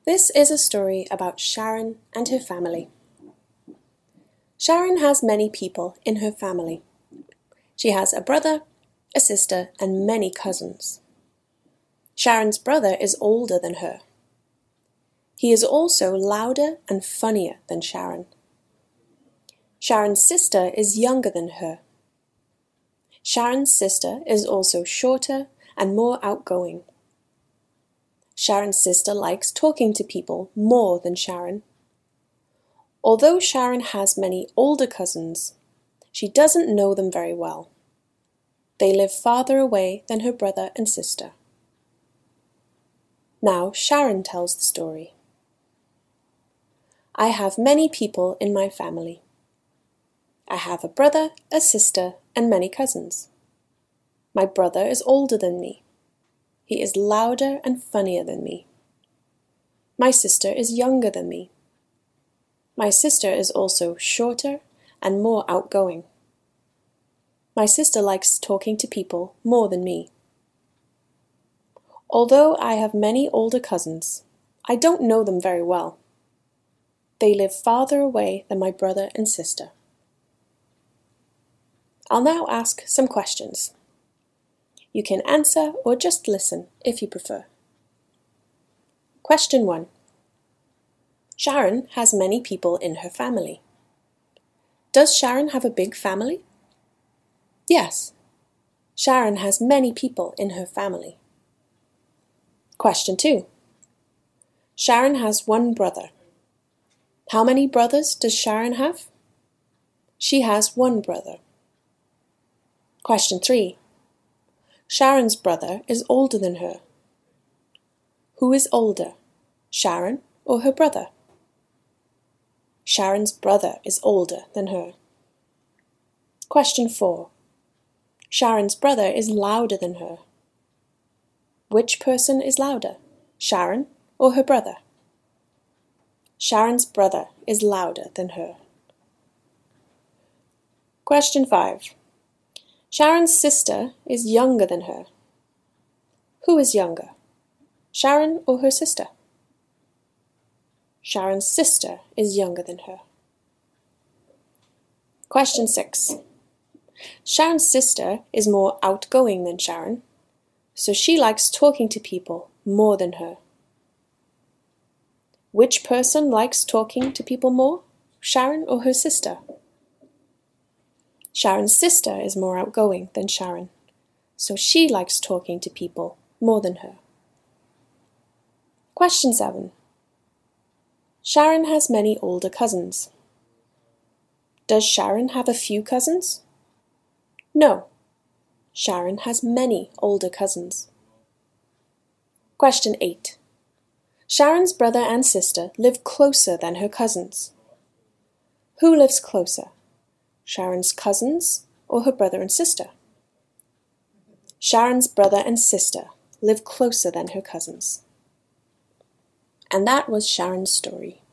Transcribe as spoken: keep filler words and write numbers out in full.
This is a story about Sharon and her family. Sharon has many people in her family. She has a brother, a sister, and many cousins. Sharon's brother is older than her. He is also louder and funnier than Sharon. Sharon's sister is younger than her. Sharon's sister is also shorter and more outgoing. Sharon's sister likes talking to people more than Sharon. Although Sharon has many older cousins, she doesn't know them very well. They live farther away than her brother and sister. Now Sharon tells the story. I have many people in my family. I have a brother, a sister, and many cousins. My brother is older than me. He is louder and funnier than me. My sister is younger than me. My sister is also shorter and more outgoing. My sister likes talking to people more than me. Although I have many older cousins, I don't know them very well. They live farther away than my brother and sister. I'll now ask some questions. You can answer or just listen if you prefer. Question one. Sharon has many people in her family. Does Sharon have a big family? Yes. Sharon has many people in her family. Question two. Sharon has one brother. How many brothers does Sharon have? She has one brother. Question three. Sharon's brother is older than her. Who is older, Sharon or her brother? Sharon's brother is older than her. Question four. Sharon's brother is louder than her. Which person is louder, Sharon or her brother? Sharon's brother is louder than her. Question five. Sharon's sister is younger than her. Who is younger, Sharon or her sister? Sharon's sister is younger than her. Question six. Sharon's sister is more outgoing than Sharon, so she likes talking to people more than her. Which person likes talking to people more, Sharon or her sister? Sharon's sister is more outgoing than Sharon, so she likes talking to people more than her. Question seven. Sharon has many older cousins. Does Sharon have a few cousins? No. Sharon has many older cousins. Question eight. Sharon's brother and sister live closer than her cousins. Who lives closer, Sharon's cousins or her brother and sister? Sharon's brother and sister live closer than her cousins. And that was Sharon's story.